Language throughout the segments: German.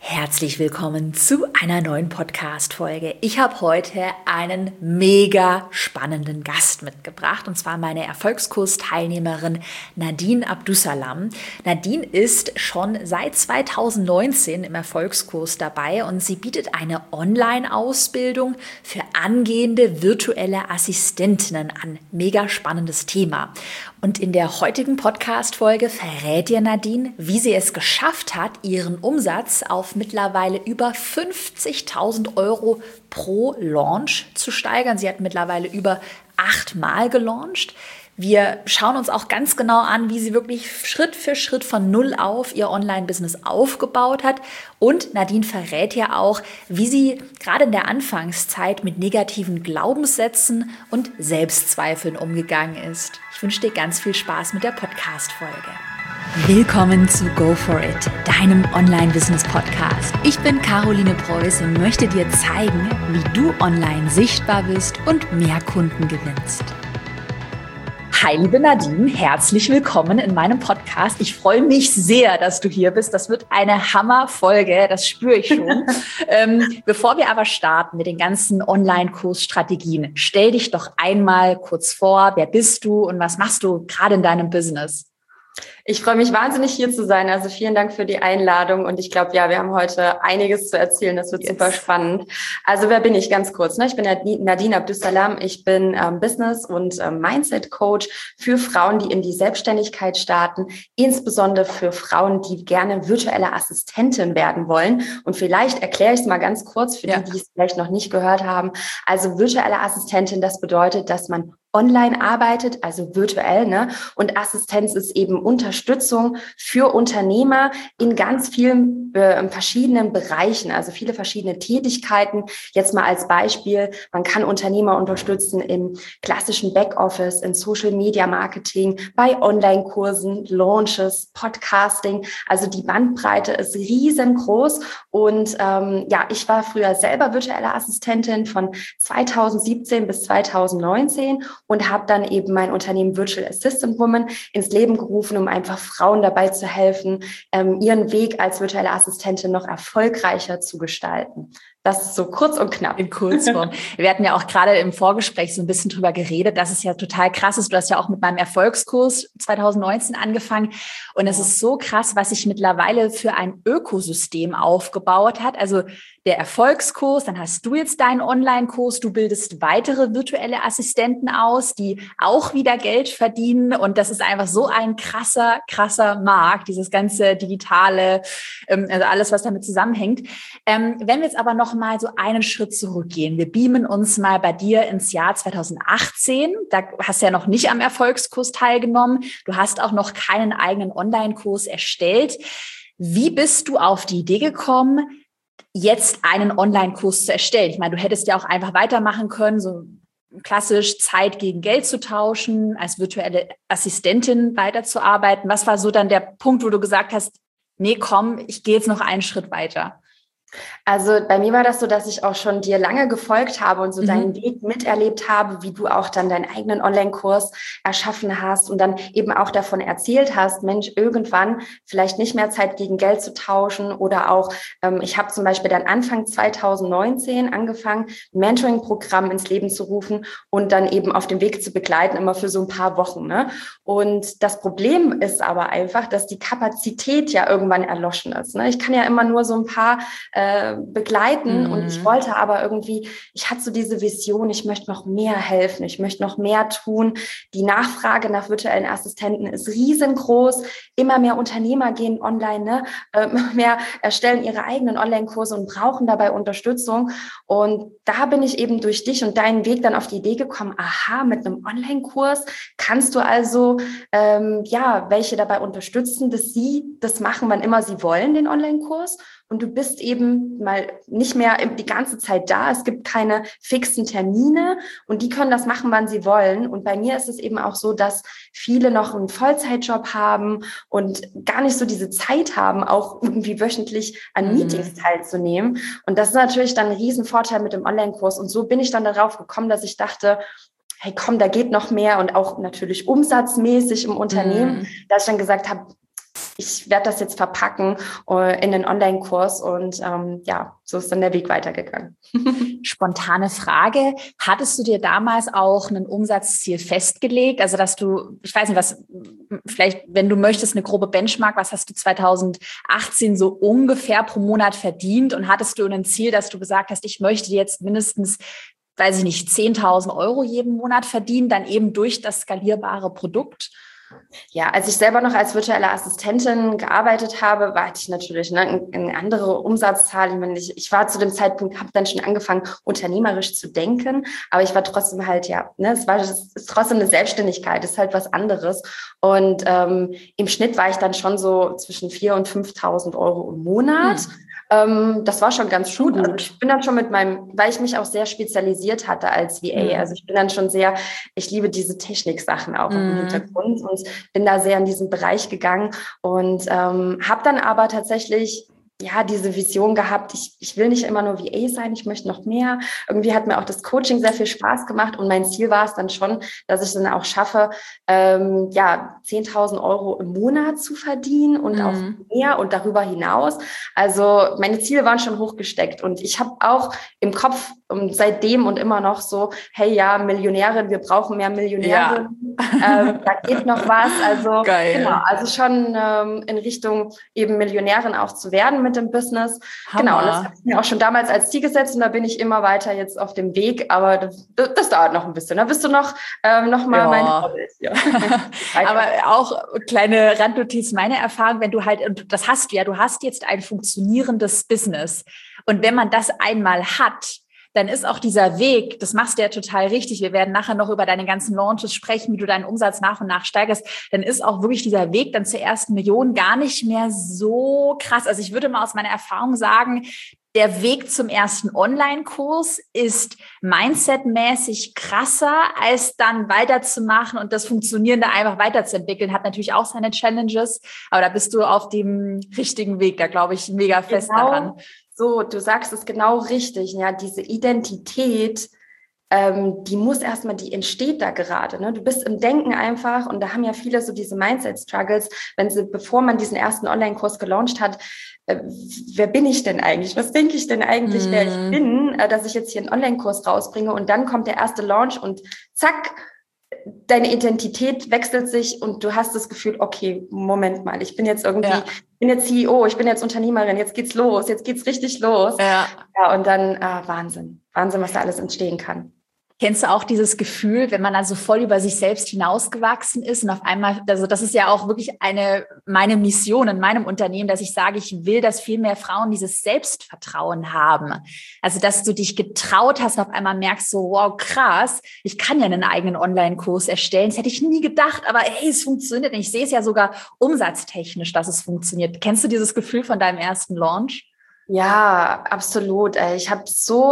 Herzlich willkommen zu einer neuen Podcast-Folge. Ich habe heute einen mega spannenden Gast mitgebracht, und zwar meine Erfolgskurs-Teilnehmerin Nadine Abdussalam. Nadine ist schon seit 2019 im Erfolgskurs dabei und sie bietet eine Online-Ausbildung für angehende virtuelle Assistentinnen an. Mega spannendes Thema. Und in der heutigen Podcast-Folge verrät dir Nadine, wie sie es geschafft hat, ihren Umsatz auf mittlerweile über 50.000 Euro pro Launch zu steigern. Sie hat mittlerweile über 8 Mal gelauncht. Wir schauen uns auch ganz genau an, wie sie wirklich Schritt für Schritt von Null auf ihr Online-Business aufgebaut hat. Und Nadine verrät ja auch, wie sie gerade in der Anfangszeit mit negativen Glaubenssätzen und Selbstzweifeln umgegangen ist. Ich wünsche dir ganz viel Spaß mit der Podcast-Folge. Willkommen zu Go For It, deinem Online-Business-Podcast. Ich bin Caroline Preuß und möchte dir zeigen, wie du online sichtbar bist und mehr Kunden gewinnst. Hi, liebe Nadine, herzlich willkommen in meinem Podcast. Ich freue mich sehr, dass du hier bist. Das wird eine Hammerfolge, das spüre ich schon. Bevor wir aber starten mit den ganzen Online-Kurs-Strategien, stell dich doch einmal kurz vor. Wer bist du und was machst du gerade in deinem Business? Ich freue mich wahnsinnig, hier zu sein. Also vielen Dank für die Einladung. Und ich glaube, ja, wir haben heute einiges zu erzählen. Das wird super spannend. Also wer bin ich ganz kurz? Ich bin Nadine Abdussalam. Ich bin Business- und Mindset-Coach für Frauen, die in die Selbstständigkeit starten. Insbesondere für Frauen, die gerne virtuelle Assistentin werden wollen. Und vielleicht erkläre ich es mal ganz kurz für die, die es vielleicht noch nicht gehört haben. Also virtuelle Assistentin, das bedeutet, dass man online arbeitet, also virtuell, und Assistenz ist eben Unterstützung für Unternehmer in ganz vielen verschiedenen Bereichen, also viele verschiedene Tätigkeiten. Jetzt mal als Beispiel, man kann Unternehmer unterstützen im klassischen Backoffice, in Social Media Marketing, bei Online-Kursen, Launches, Podcasting. Also die Bandbreite ist riesengroß und ich war früher selber virtuelle Assistentin von 2017 bis 2019 und habe dann eben mein Unternehmen Virtual Assistant Woman ins Leben gerufen, um einfach Frauen dabei zu helfen, ihren Weg als virtuelle Assistentin noch erfolgreicher zu gestalten. Das ist so kurz und knapp. In Kurzform. Wir hatten ja auch gerade im Vorgespräch so ein bisschen drüber geredet, dass es ja total krass ist. Du hast ja auch mit meinem Erfolgskurs 2019 angefangen. Und es ist so krass, was sich mittlerweile für ein Ökosystem aufgebaut hat. Also der Erfolgskurs, dann hast du jetzt deinen Online-Kurs, du bildest weitere virtuelle Assistenten aus, die auch wieder Geld verdienen. Und das ist einfach so ein krasser Markt, dieses ganze Digitale, also alles, was damit zusammenhängt. Wenn wir jetzt aber noch mal so einen Schritt zurückgehen. Wir beamen uns mal bei dir ins Jahr 2018. Da hast du ja noch nicht am Erfolgskurs teilgenommen. Du hast auch noch keinen eigenen Online-Kurs erstellt. Wie bist du auf die Idee gekommen, jetzt einen Online-Kurs zu erstellen? Ich meine, du hättest ja auch einfach weitermachen können, so klassisch Zeit gegen Geld zu tauschen, als virtuelle Assistentin weiterzuarbeiten. Was war so dann der Punkt, wo du gesagt hast, nee, komm, ich gehe jetzt noch einen Schritt weiter? Also bei mir war das so, dass ich auch schon dir lange gefolgt habe und so deinen Weg miterlebt habe, wie du auch dann deinen eigenen Online-Kurs erschaffen hast und dann eben auch davon erzählt hast, Mensch, irgendwann vielleicht nicht mehr Zeit gegen Geld zu tauschen oder auch, ich habe zum Beispiel dann Anfang 2019 angefangen, ein Mentoring-Programm ins Leben zu rufen und dann eben auf dem Weg zu begleiten, immer für so ein paar Wochen. Und das Problem ist aber einfach, dass die Kapazität ja irgendwann erloschen ist. Ich kann ja immer nur so ein paar begleiten und ich wollte aber irgendwie, ich hatte so diese Vision, ich möchte noch mehr helfen, ich möchte noch mehr tun. Die Nachfrage nach virtuellen Assistenten ist riesengroß, immer mehr Unternehmer gehen online, immer mehr erstellen ihre eigenen Online-Kurse und brauchen dabei Unterstützung und da bin ich eben durch dich und deinen Weg dann auf die Idee gekommen, aha, mit einem Online-Kurs kannst du also welche dabei unterstützen, dass sie das machen, wann immer sie wollen, den Online-Kurs. Und du bist eben mal nicht mehr die ganze Zeit da. Es gibt keine fixen Termine und die können das machen, wann sie wollen. Und bei mir ist es eben auch so, dass viele noch einen Vollzeitjob haben und gar nicht so diese Zeit haben, auch irgendwie wöchentlich an Meetings teilzunehmen. Und das ist natürlich dann ein Riesenvorteil mit dem Online-Kurs. Und so bin ich dann darauf gekommen, dass ich dachte, hey komm, da geht noch mehr und auch natürlich umsatzmäßig im Unternehmen, dass ich dann gesagt habe, ich werde das jetzt verpacken in den Online-Kurs und so ist dann der Weg weitergegangen. Spontane Frage. Hattest du dir damals auch ein Umsatzziel festgelegt? Also, dass du, ich weiß nicht, was, vielleicht, wenn du möchtest, eine grobe Benchmark, was hast du 2018 so ungefähr pro Monat verdient? Und hattest du ein Ziel, dass du gesagt hast, ich möchte jetzt mindestens, weiß ich nicht, 10.000 Euro jeden Monat verdienen, dann eben durch das skalierbare Produkt? Ja, als ich selber noch als virtuelle Assistentin gearbeitet habe, hatte ich natürlich eine andere Umsatzzahl. Ich war zu dem Zeitpunkt, habe dann schon angefangen, unternehmerisch zu denken, aber ich war trotzdem halt, es ist trotzdem eine Selbstständigkeit, es ist halt was anderes. Und im Schnitt war ich dann schon so zwischen 4.000 und 5.000 Euro im Monat. Das war schon ganz gut. Also ich bin dann schon weil ich mich auch sehr spezialisiert hatte als VA. Also ich bin dann schon ich liebe diese Technik-Sachen auch im Hintergrund und bin da sehr in diesen Bereich gegangen und habe dann aber tatsächlich diese Vision gehabt, ich will nicht immer nur VA sein, ich möchte noch mehr. Irgendwie hat mir auch das Coaching sehr viel Spaß gemacht und mein Ziel war es dann schon, dass ich dann auch schaffe, 10.000 Euro im Monat zu verdienen und auch mehr und darüber hinaus. Also meine Ziele waren schon hochgesteckt und ich habe auch im Kopf seitdem und immer noch so, hey ja, Millionärin, wir brauchen mehr Millionäre. Ja. Da geht noch was. Also geil. Genau, also schon in Richtung eben Millionärin auch zu werden mit dem Business. Hammer. Genau, und das habe ich mir auch schon damals als Ziel gesetzt und da bin ich immer weiter jetzt auf dem Weg, aber das dauert noch ein bisschen. Da bist du noch mal mein Vorbild. Ja. Aber auch kleine Randnotiz, meine Erfahrung, wenn du halt, und das hast du ja, du hast jetzt ein funktionierendes Business und wenn man das einmal hat, dann ist auch dieser Weg, das machst du ja total richtig, wir werden nachher noch über deine ganzen Launches sprechen, wie du deinen Umsatz nach und nach steigerst, dann ist auch wirklich dieser Weg dann zur ersten Million gar nicht mehr so krass. Also ich würde mal aus meiner Erfahrung sagen, der Weg zum ersten Online-Kurs ist mindsetmäßig krasser, als dann weiterzumachen und das Funktionierende einfach weiterzuentwickeln. Hat natürlich auch seine Challenges, aber da bist du auf dem richtigen Weg, da glaube ich mega fest daran. So, du sagst es genau richtig. Ja, diese Identität, die entsteht da gerade. Ne? Du bist im Denken einfach und da haben ja viele so diese Mindset-Struggles, bevor man diesen ersten Online-Kurs gelauncht hat, wer bin ich denn eigentlich? Was denke ich denn eigentlich, wer ich bin, dass ich jetzt hier einen Online-Kurs rausbringe und dann kommt der erste Launch und zack, deine Identität wechselt sich und du hast das Gefühl, okay, Moment mal, ich bin jetzt ich bin jetzt CEO, ich bin jetzt Unternehmerin, jetzt geht's los, jetzt geht's richtig los. Ja, und dann Wahnsinn, was da alles entstehen kann. Kennst du auch dieses Gefühl, wenn man also voll über sich selbst hinausgewachsen ist und auf einmal, also das ist ja auch wirklich meine Mission in meinem Unternehmen, dass ich sage, ich will, dass viel mehr Frauen dieses Selbstvertrauen haben. Also, dass du dich getraut hast und auf einmal merkst so, wow, krass, ich kann ja einen eigenen Online-Kurs erstellen. Das hätte ich nie gedacht, aber hey, es funktioniert. Und ich sehe es ja sogar umsatztechnisch, dass es funktioniert. Kennst du dieses Gefühl von deinem ersten Launch? Ja, absolut. Ich habe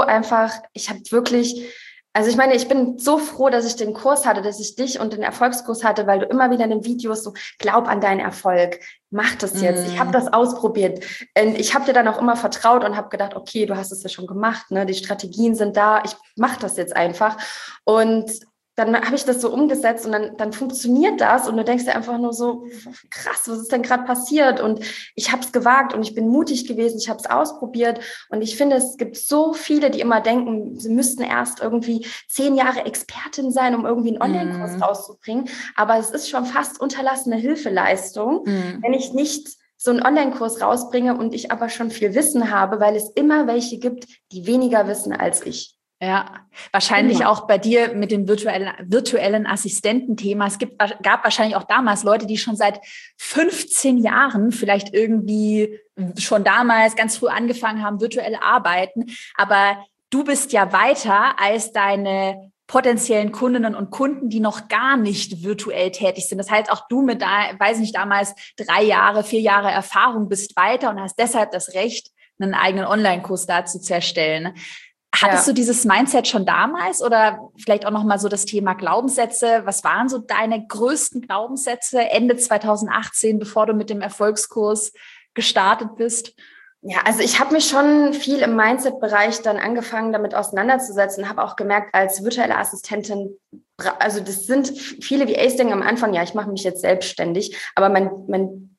wirklich... Also ich meine, ich bin so froh, dass ich den Kurs hatte, dass ich dich und den Erfolgskurs hatte, weil du immer wieder in den Videos so, glaub an deinen Erfolg, mach das jetzt. Ich habe das ausprobiert. Und ich habe dir dann auch immer vertraut und habe gedacht, okay, du hast es ja schon gemacht, ne? Die Strategien sind da, ich mache das jetzt einfach. Und dann habe ich das so umgesetzt und dann funktioniert das und du denkst dir einfach nur so, krass, was ist denn gerade passiert? Und ich habe es gewagt und ich bin mutig gewesen, ich habe es ausprobiert und ich finde, es gibt so viele, die immer denken, sie müssten erst irgendwie 10 Jahre Expertin sein, um irgendwie einen Online-Kurs rauszubringen, aber es ist schon fast unterlassene Hilfeleistung, wenn ich nicht so einen Online-Kurs rausbringe und ich aber schon viel Wissen habe, weil es immer welche gibt, die weniger wissen als ich. Ja, wahrscheinlich auch bei dir mit dem virtuellen Assistententhema. Gab wahrscheinlich auch damals Leute, die schon seit 15 Jahren vielleicht irgendwie schon damals ganz früh angefangen haben, virtuell arbeiten. Aber du bist ja weiter als deine potenziellen Kundinnen und Kunden, die noch gar nicht virtuell tätig sind. Das heißt, auch du mit, damals 3 Jahre, 4 Jahre Erfahrung bist weiter und hast deshalb das Recht, einen eigenen Online-Kurs dazu zu erstellen. Hattest du dieses Mindset schon damals oder vielleicht auch nochmal so das Thema Glaubenssätze? Was waren so deine größten Glaubenssätze Ende 2018, bevor du mit dem Erfolgskurs gestartet bist? Ja, also ich habe mich schon viel im Mindset-Bereich dann angefangen, damit auseinanderzusetzen, habe auch gemerkt, als virtuelle Assistentin, also das sind viele VAs denken am Anfang, ja, ich mache mich jetzt selbstständig, aber man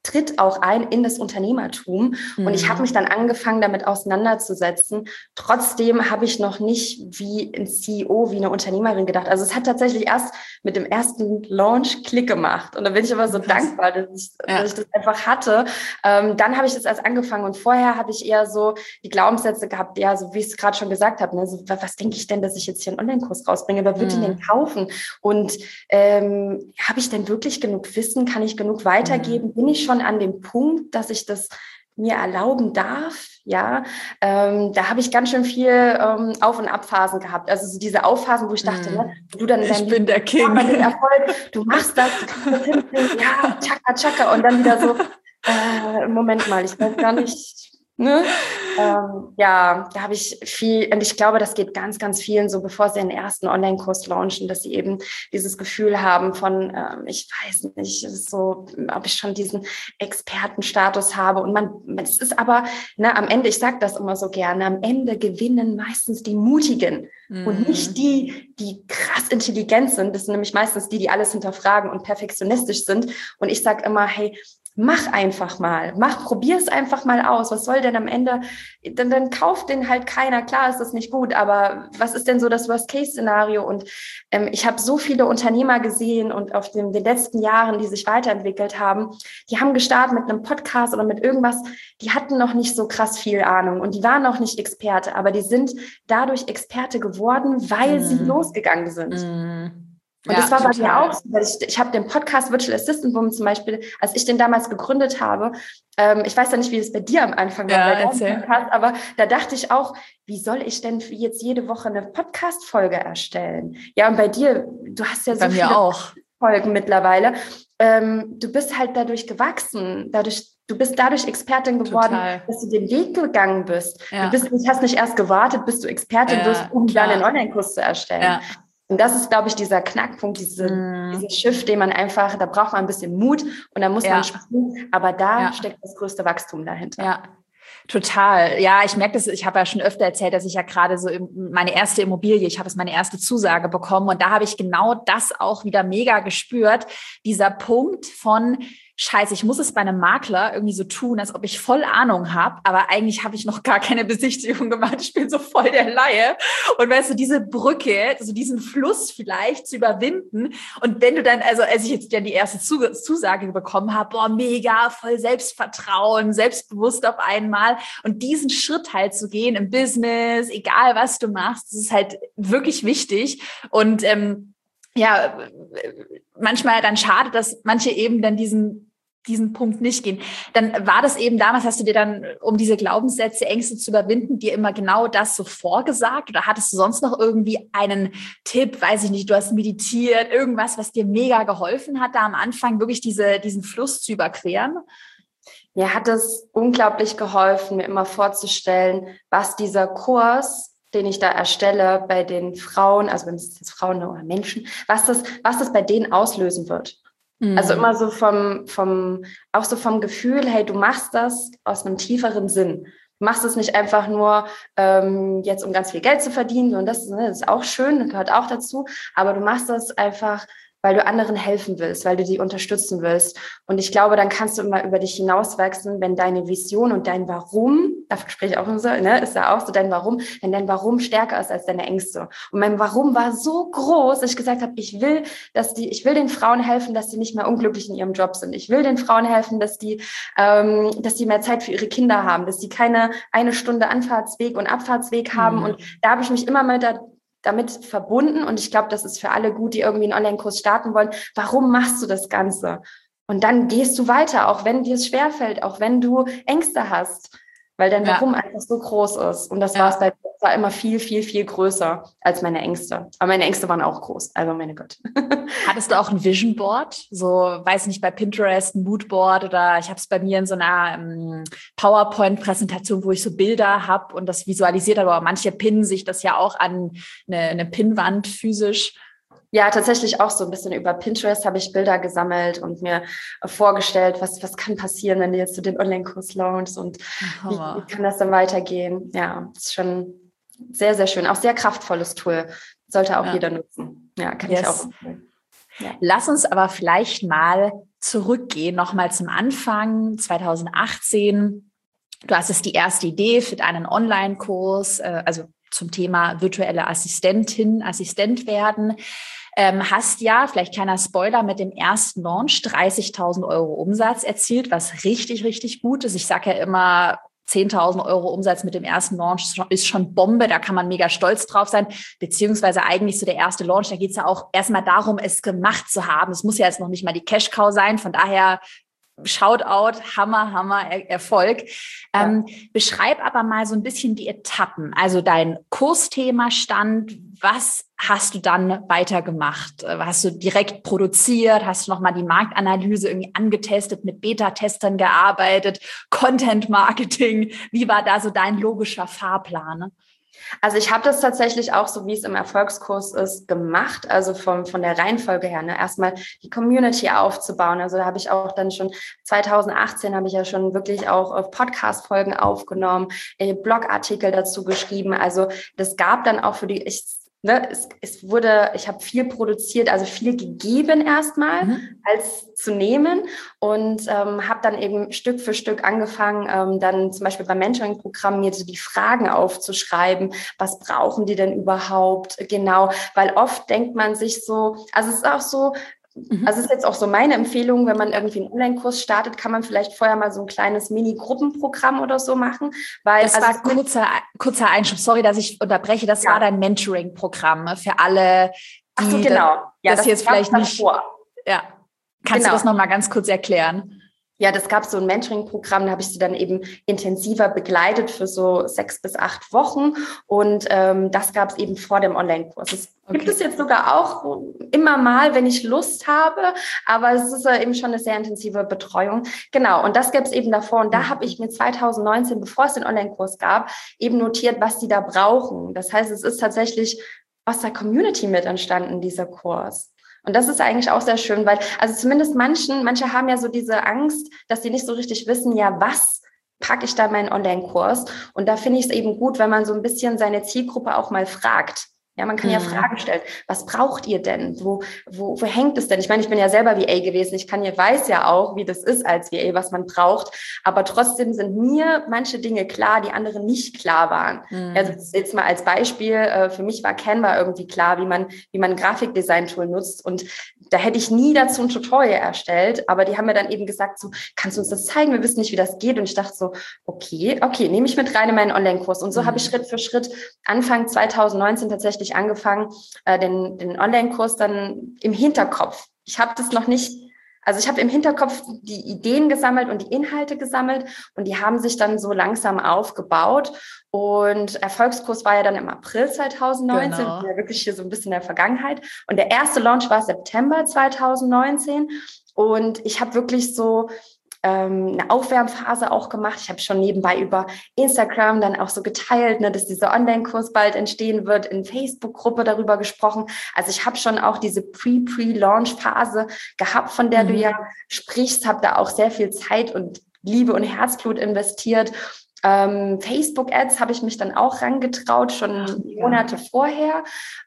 tritt auch ein in das Unternehmertum. Und ich habe mich dann angefangen, damit auseinanderzusetzen. Trotzdem habe ich noch nicht wie ein CEO, wie eine Unternehmerin gedacht. Also es hat tatsächlich erst mit dem ersten Launch Klick gemacht. Und da bin ich aber so dankbar, dass ich das einfach hatte. Dann habe ich das erst angefangen. Und vorher habe ich eher so die Glaubenssätze gehabt, ja, so wie ich es gerade schon gesagt habe. Ne? So, was denke ich denn, dass ich jetzt hier einen Online-Kurs rausbringe? Wer wird den kaufen? Und habe ich denn wirklich genug Wissen? Kann ich genug weitergeben? Bin ich schon an dem Punkt, dass ich das mir erlauben darf? Ja, da habe ich ganz schön viel Auf- und Abphasen gehabt. Also so diese Aufphasen, wo ich dachte, ne, du dann ich bin der King. Den Erfolg, du machst das, du kannst das hinkriegen, ja, tschakka, tschakka. Und dann wieder so, Moment mal, ich weiß gar nicht, ne? Ja, da habe ich viel, und ich glaube, das geht ganz, ganz vielen so, bevor sie den ersten Online-Kurs launchen, dass sie eben dieses Gefühl haben von, ich weiß nicht, es ist so, ob ich schon diesen Expertenstatus habe. Und es ist aber, ne, am Ende, ich sage das immer so gerne, am Ende gewinnen meistens die Mutigen und nicht die krass intelligent sind. Das sind nämlich meistens die alles hinterfragen und perfektionistisch sind. Und ich sage immer, hey, mach einfach mal, probier es einfach mal aus. Was soll denn am Ende, dann kauft den halt keiner. Klar ist das nicht gut, aber was ist denn so das Worst-Case-Szenario? Und ich habe so viele Unternehmer gesehen und auf den letzten Jahren, die sich weiterentwickelt haben, die haben gestartet mit einem Podcast oder mit irgendwas, die hatten noch nicht so krass viel Ahnung und die waren noch nicht Experte, aber die sind dadurch Experte geworden, weil sie losgegangen sind. Und das war bei mir auch so, weil ich habe den Podcast Virtual Assistant Woman zum Beispiel, als ich den damals gegründet habe, ich weiß ja nicht, wie es bei dir am Anfang war, bei deinem Podcast, aber da dachte ich auch, wie soll ich denn jetzt jede Woche eine Podcast-Folge erstellen? Ja, und bei dir, du hast ja so viele Folgen mittlerweile. Du bist halt dadurch gewachsen, du bist dadurch Expertin geworden, dass du den Weg gegangen bist. Du hast nicht erst gewartet, bis du Expertin wirst, um dann einen Online-Kurs zu erstellen. Ja. Und das ist, glaube ich, dieser Knackpunkt, dieser Shift, den man einfach, da braucht man ein bisschen Mut und da muss man springen, aber da steckt das größte Wachstum dahinter. Ja. Total. Ja, ich merke das, ich habe ja schon öfter erzählt, dass ich ja gerade so meine erste Immobilie, ich habe jetzt meine erste Zusage bekommen und da habe ich genau das auch wieder mega gespürt, dieser Punkt von Scheiße, ich muss es bei einem Makler irgendwie so tun, als ob ich voll Ahnung habe, aber eigentlich habe ich noch gar keine Besichtigung gemacht. Ich bin so voll der Laie. Und weißt du, diese Brücke, also diesen Fluss vielleicht zu überwinden. Und wenn du dann, also als ich jetzt dann die erste Zusage bekommen habe, boah, mega, voll Selbstvertrauen, selbstbewusst auf einmal. Und diesen Schritt halt zu gehen im Business, egal was du machst, das ist halt wirklich wichtig. Und ja, manchmal dann schade, dass manche eben dann diesen Punkt nicht gehen. Dann war das eben damals, hast du dir dann, um diese Glaubenssätze, Ängste zu überwinden, dir immer genau das so vorgesagt? Oder hattest du sonst noch irgendwie einen Tipp, weiß ich nicht, du hast meditiert, irgendwas, was dir mega geholfen hat, da am Anfang wirklich diesen Fluss zu überqueren? Mir hat es unglaublich geholfen, mir immer vorzustellen, was dieser Kurs, den ich da erstelle bei den Frauen, also wenn es jetzt Frauen oder Menschen, was das bei denen auslösen wird. Also immer so auch so vom Gefühl, hey, du machst das aus einem tieferen Sinn. Du machst es nicht einfach nur jetzt, um ganz viel Geld zu verdienen, und das ist auch schön, das gehört auch dazu, aber du machst das einfach, weil du anderen helfen willst, weil du die unterstützen willst. Und ich glaube, dann kannst du immer über dich hinauswachsen, wenn deine Vision und dein Warum, davon spreche ich auch immer so, ne, ist ja auch so dein Warum, wenn dein Warum stärker ist als deine Ängste. Und mein Warum war so groß, dass ich gesagt habe, ich will den Frauen helfen, dass sie nicht mehr unglücklich in ihrem Job sind. Ich will den Frauen helfen, dass die mehr Zeit für ihre Kinder haben, dass die keine 1 Stunde Anfahrtsweg und Abfahrtsweg haben. Und da habe ich mich immer mal damit verbunden. Und ich glaube, das ist für alle gut, die irgendwie einen Online-Kurs starten wollen. Warum machst du das Ganze? Und dann gehst du weiter, auch wenn dir es schwerfällt, auch wenn du Ängste hast, weil dein Warum einfach so groß ist. Und das war immer viel, viel, viel größer als meine Ängste. Aber meine Ängste waren auch groß. Also meine Gott. Hattest du auch ein Vision Board? So, weiß nicht, bei Pinterest ein Moodboard oder ich habe es bei mir in so einer PowerPoint-Präsentation, wo ich so Bilder habe und das visualisiert habe. Aber manche pinnen sich das ja auch an eine Pinnwand physisch. Ja, tatsächlich auch so ein bisschen über Pinterest habe ich Bilder gesammelt und mir vorgestellt, was kann passieren, wenn du jetzt so den Online-Kurs launchst und wie kann das dann weitergehen. Ja, ist schon sehr, sehr schön. Auch sehr kraftvolles Tool. Sollte auch jeder nutzen. Ja, kann ich auch empfehlen. Ja. Lass uns aber vielleicht mal zurückgehen, nochmal zum Anfang 2018. Du hattest die erste Idee für deinen Online-Kurs, also zum Thema virtuelle Assistentin, Assistent werden. Hast ja, vielleicht kleiner Spoiler, mit dem ersten Launch 30.000 Euro Umsatz erzielt, was richtig, richtig gut ist. Ich sage ja immer, 10.000 Euro Umsatz mit dem ersten Launch ist schon Bombe, da kann man mega stolz drauf sein, beziehungsweise eigentlich so der erste Launch, da geht es ja auch erstmal darum, es gemacht zu haben. Es muss ja jetzt noch nicht mal die Cash-Cow sein, von daher Shoutout, Hammer, Erfolg. Ja. Beschreib aber mal so ein bisschen die Etappen, also dein Kursthema stand, was hast du dann weitergemacht? Hast du direkt produziert? Hast du nochmal die Marktanalyse irgendwie angetestet, mit Beta-Testern gearbeitet, Content-Marketing? Wie war da so dein logischer Fahrplan? Also ich habe das tatsächlich auch, so wie es im Erfolgskurs ist, gemacht, also von der Reihenfolge her, ne? Erstmal die Community aufzubauen. Also da habe ich auch dann schon 2018 habe ich ja schon wirklich auch Podcast-Folgen aufgenommen, Blogartikel dazu geschrieben. Also das gab dann auch für die, ich habe viel produziert, also viel gegeben erstmal, als zu nehmen und habe dann eben Stück für Stück angefangen, dann zum Beispiel beim Mentoring-Programm mir so die Fragen aufzuschreiben, was brauchen die denn überhaupt genau, weil oft denkt man sich so, also es ist auch so, also es ist jetzt auch so meine Empfehlung, wenn man irgendwie einen Online-Kurs startet, kann man vielleicht vorher mal so ein kleines Mini-Gruppenprogramm oder so machen. Weil, das war kurzer Einschub, sorry, dass ich unterbreche, das war dein Mentoring-Programm für alle, die ach so, genau. Ja, das jetzt vielleicht nicht... Ja. Kannst du das nochmal ganz kurz erklären? Ja, das gab so ein Mentoring-Programm, da habe ich sie dann eben intensiver begleitet für so 6 bis 8 Wochen und das gab es eben vor dem Online-Kurs. Das gibt es jetzt sogar auch immer mal, wenn ich Lust habe, aber es ist eben schon eine sehr intensive Betreuung. Genau, und das gab es eben davor und da habe ich mir 2019, bevor es den Online-Kurs gab, eben notiert, was die da brauchen. Das heißt, es ist tatsächlich aus der Community mit entstanden, dieser Kurs. Und das ist eigentlich auch sehr schön, weil, also zumindest manche haben ja so diese Angst, dass sie nicht so richtig wissen, ja, was packe ich da in meinen Online-Kurs? Und da finde ich es eben gut, wenn man so ein bisschen seine Zielgruppe auch mal fragt. Ja, man kann ja Fragen stellen. Was braucht ihr denn? Wo hängt es denn? Ich meine, ich bin ja selber VA gewesen. Weiß ja auch, wie das ist als VA, was man braucht. Aber trotzdem sind mir manche Dinge klar, die anderen nicht klar waren. Also jetzt mal als Beispiel, für mich war Canva irgendwie klar, wie man ein Grafikdesign-Tool nutzt. Und da hätte ich nie dazu ein Tutorial erstellt. Aber die haben mir dann eben gesagt, so, kannst du uns das zeigen? Wir wissen nicht, wie das geht. Und ich dachte so, okay, nehme ich mit rein in meinen Online-Kurs. Und so habe ich Schritt für Schritt Anfang 2019 tatsächlich angefangen, den Online-Kurs dann im Hinterkopf. Ich habe das noch nicht, also ich habe im Hinterkopf die Ideen gesammelt und die Inhalte gesammelt und die haben sich dann so langsam aufgebaut. Und Erfolgskurs war ja dann im April 2019, ja wirklich hier so ein bisschen in der Vergangenheit. Und der erste Launch war September 2019. Und ich habe wirklich so eine Aufwärmphase auch gemacht. Ich habe schon nebenbei über Instagram dann auch so geteilt, ne, dass dieser Online-Kurs bald entstehen wird, in Facebook-Gruppe darüber gesprochen. Also ich habe schon auch diese Pre-Launch-Phase gehabt, von der du ja sprichst, habe da auch sehr viel Zeit und Liebe und Herzblut investiert. Facebook-Ads habe ich mich dann auch rangetraut, schon Monate vorher.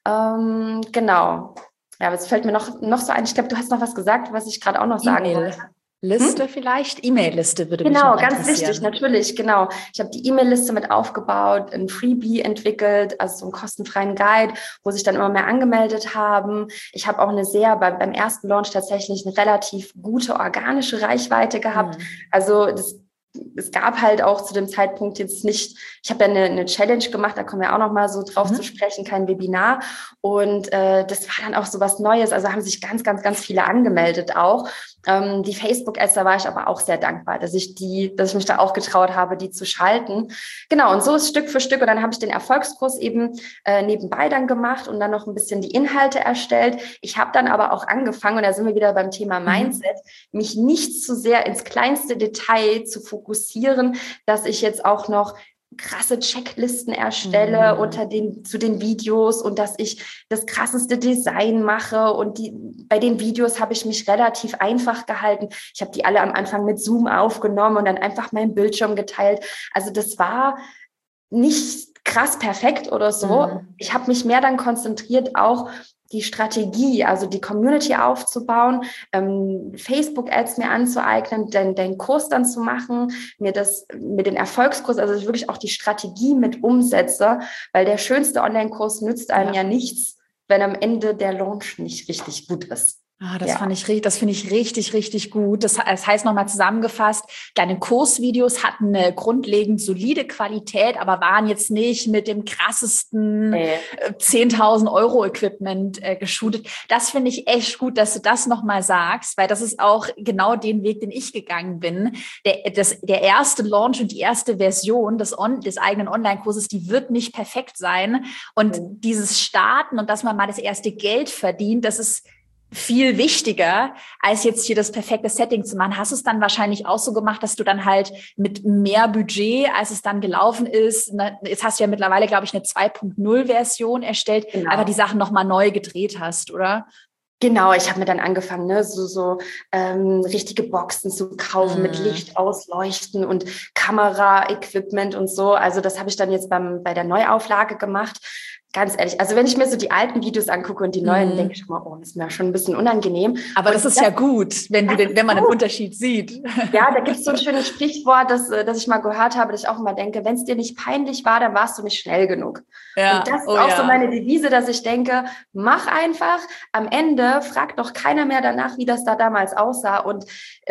Genau. Ja, aber es fällt mir noch so ein. Ich glaube, du hast noch was gesagt, was ich gerade auch noch sagen wollte. Liste vielleicht? E-Mail-Liste würde mich noch interessieren. Genau, ganz wichtig, natürlich, genau. Ich habe die E-Mail-Liste mit aufgebaut, ein Freebie entwickelt, also so einen kostenfreien Guide, wo sich dann immer mehr angemeldet haben. Ich habe auch beim ersten Launch tatsächlich eine relativ gute organische Reichweite gehabt. Also es gab halt auch zu dem Zeitpunkt jetzt nicht, ich habe ja eine Challenge gemacht, da kommen wir auch noch mal so drauf zu sprechen, kein Webinar. Und das war dann auch so was Neues. Also haben sich ganz, ganz, ganz viele angemeldet auch. Die Facebook-Ads, da war ich aber auch sehr dankbar, dass ich mich da auch getraut habe, die zu schalten. Genau, und so ist Stück für Stück. Und dann habe ich den Erfolgskurs eben nebenbei dann gemacht und dann noch ein bisschen die Inhalte erstellt. Ich habe dann aber auch angefangen, und da sind wir wieder beim Thema Mindset, mich nicht zu sehr ins kleinste Detail zu fokussieren, dass ich jetzt auch noch krasse Checklisten erstelle zu den Videos und dass ich das krasseste Design mache und bei den Videos habe ich mich relativ einfach gehalten. Ich habe die alle am Anfang mit Zoom aufgenommen und dann einfach meinen Bildschirm geteilt. Also das war nicht krass perfekt oder so. Ich habe mich mehr dann konzentriert, auch die Strategie, also die Community aufzubauen, Facebook-Ads mir anzueignen, den Kurs dann zu machen, mir das mit den Erfolgskurs, also ich wirklich auch die Strategie mit umsetze, weil der schönste Online-Kurs nützt einem ja nichts, wenn am Ende der Launch nicht richtig gut ist. Das finde ich richtig, richtig gut. Das heißt nochmal zusammengefasst, deine Kursvideos hatten eine grundlegend solide Qualität, aber waren jetzt nicht mit dem krassesten 10.000 Euro Equipment geshootet. Das finde ich echt gut, dass du das nochmal sagst, weil das ist auch genau den Weg, den ich gegangen bin. Der erste Launch und die erste Version des eigenen Online-Kurses, die wird nicht perfekt sein. Und dieses Starten und dass man mal das erste Geld verdient, das ist viel wichtiger, als jetzt hier das perfekte Setting zu machen. Hast du es dann wahrscheinlich auch so gemacht, dass du dann halt mit mehr Budget, als es dann gelaufen ist, jetzt hast du ja mittlerweile, glaube ich, eine 2.0-Version erstellt, einfach die Sachen nochmal neu gedreht hast, oder? Genau, ich habe mir dann angefangen, so richtige Boxen zu kaufen mit Licht ausleuchten und Kamera-Equipment und so. Also das habe ich dann jetzt bei der Neuauflage gemacht. Ganz ehrlich, also wenn ich mir so die alten Videos angucke und die neuen, denke ich immer, das ist mir schon ein bisschen unangenehm. Aber das ist ja gut, wenn man einen Unterschied sieht. Ja, da gibt es so ein schönes Sprichwort, das ich mal gehört habe, dass ich auch immer denke, wenn es dir nicht peinlich war, dann warst du nicht schnell genug. Ja. Und das ist auch so meine Devise, dass ich denke, mach einfach. Am Ende fragt doch keiner mehr danach, wie das da damals aussah. Und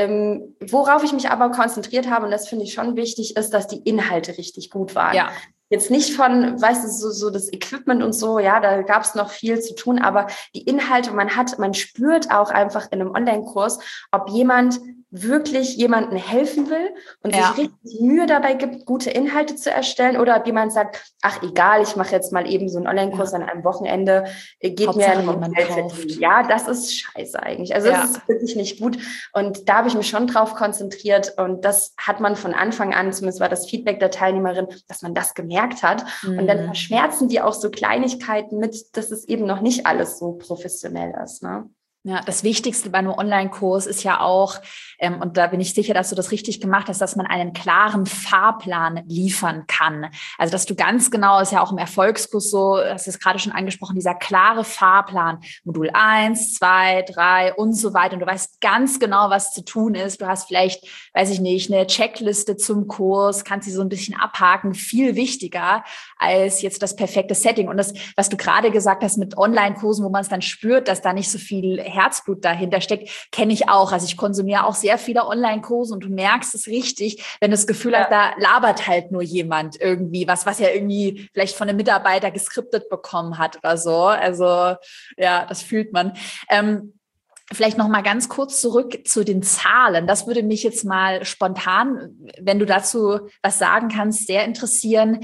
worauf ich mich aber konzentriert habe, und das finde ich schon wichtig, ist, dass die Inhalte richtig gut waren. Ja. Jetzt nicht von, weißt du, so das Equipment und so, ja, da gab es noch viel zu tun, aber die Inhalte, man spürt auch einfach in einem Online-Kurs, ob jemand wirklich jemandem helfen will und sich richtig Mühe dabei gibt, gute Inhalte zu erstellen, oder ob jemand sagt, ach egal, ich mache jetzt mal eben so einen Online-Kurs an einem Wochenende, geht Hauptsache mir um Geld verdienen. Ja, das ist scheiße eigentlich. Also das ist wirklich nicht gut, und da habe ich mich schon drauf konzentriert, und das hat man von Anfang an, zumindest war das Feedback der Teilnehmerin, dass man das gemerkt hat, und dann verschmerzen die auch so Kleinigkeiten mit, dass es eben noch nicht alles so professionell ist, ne? Ja, das Wichtigste bei einem Online-Kurs ist ja auch, und da bin ich sicher, dass du das richtig gemacht hast, dass man einen klaren Fahrplan liefern kann. Also, dass du ganz genau, ist ja auch im Erfolgskurs so, hast du es gerade schon angesprochen, dieser klare Fahrplan, Modul 1, 2, 3 und so weiter. Und du weißt ganz genau, was zu tun ist. Du hast vielleicht, weiß ich nicht, eine Checkliste zum Kurs, kannst sie so ein bisschen abhaken. Viel wichtiger als jetzt das perfekte Setting. Und das, was du gerade gesagt hast mit Online-Kursen, wo man es dann spürt, dass da nicht so viel Herzblut dahinter steckt, kenne ich auch. Also ich konsumiere auch sehr viele Online-Kurse, und du merkst es richtig, wenn du das Gefühl hast, da labert halt nur jemand irgendwie was er irgendwie vielleicht von einem Mitarbeiter geskriptet bekommen hat oder so. Also ja, das fühlt man. Vielleicht noch mal ganz kurz zurück zu den Zahlen. Das würde mich jetzt mal spontan, wenn du dazu was sagen kannst, sehr interessieren.